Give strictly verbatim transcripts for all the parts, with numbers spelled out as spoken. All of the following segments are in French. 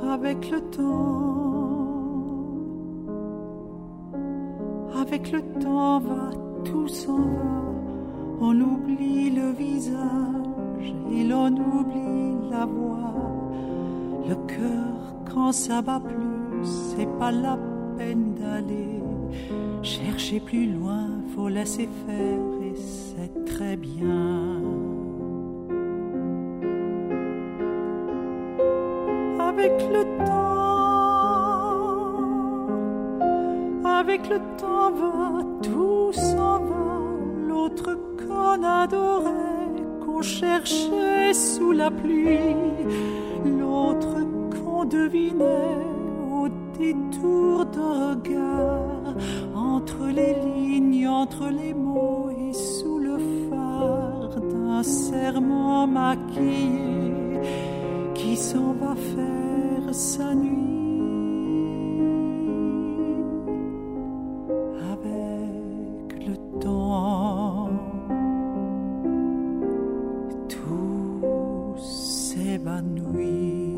avec le temps, avec le temps va, tout s'en va, on oublie le visage et l'on oublie la voix, le cœur quand ça bat plus, c'est pas la peine d'aller chercher plus loin, faut laisser faire et c'est très bien. Avec le temps, avec le temps va, tout s'en va, l'autre qu'on adorait, qu'on cherchait sous la pluie, l'autre qu'on devinait au détour d'un regard, entre les lignes, entre les mots et sous le phare d'un serment maquillé qui s'en va faire sa nuit. Avec le temps, tout s'évanouit.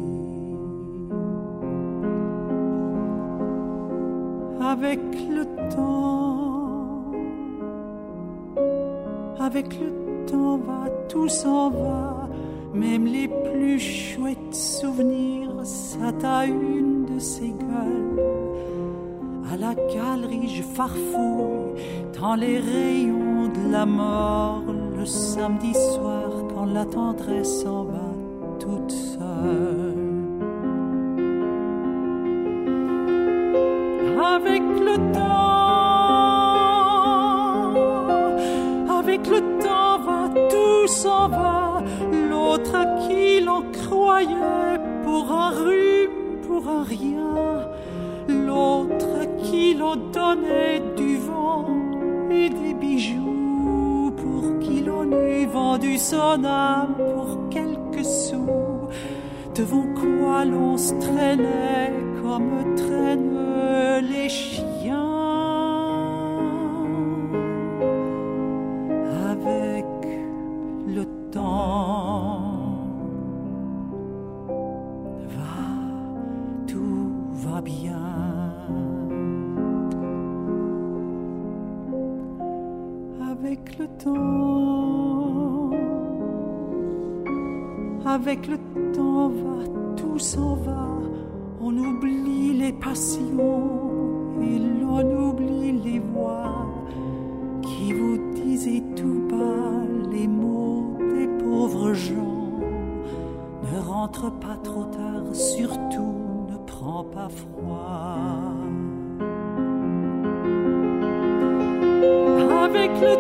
Avec le temps, avec le temps va, tout s'en va, même les plus chouettes souvenirs, ça t'a une de ces gueules. À la galerie, je farfouille dans les rayons de la mort, le samedi soir, quand la tendresse s'en va toute seule. Avec le temps, avec le temps va, tout s'en va, l'autre à qui l'on croyait pour un rhume, pour un rien, l'autre à qui l'on donnait du vent et des bijoux, pour qui l'on eût vendu son âme pour quelques sous, devant quoi l'on se traînait comme traînent les chiens. Avec le temps va, tout va bien. Avec le temps, avec le temps va, tout s'en va, on oublie les passions et l'on oublie les voix qui vous disaient tout bas les mots des pauvres gens. Ne rentre pas trop tard, surtout ne prends pas froid. Avec le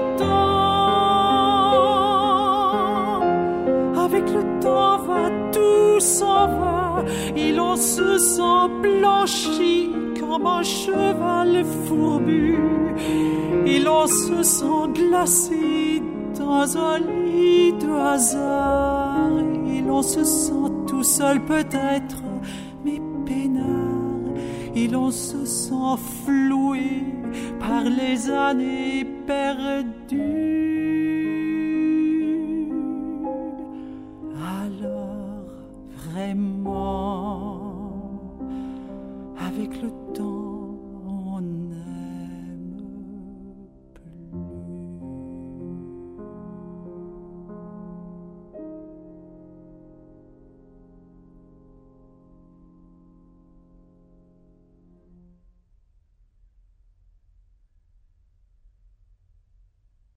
temps, avec le temps va, tout s'en va, et l'on se sent blanchi comme un cheval fourbu, et l'on se sent glacé dans un lit de hasard, et l'on se sent tout seul peut-être, mais peinard, et l'on se sent floué par les années perdues.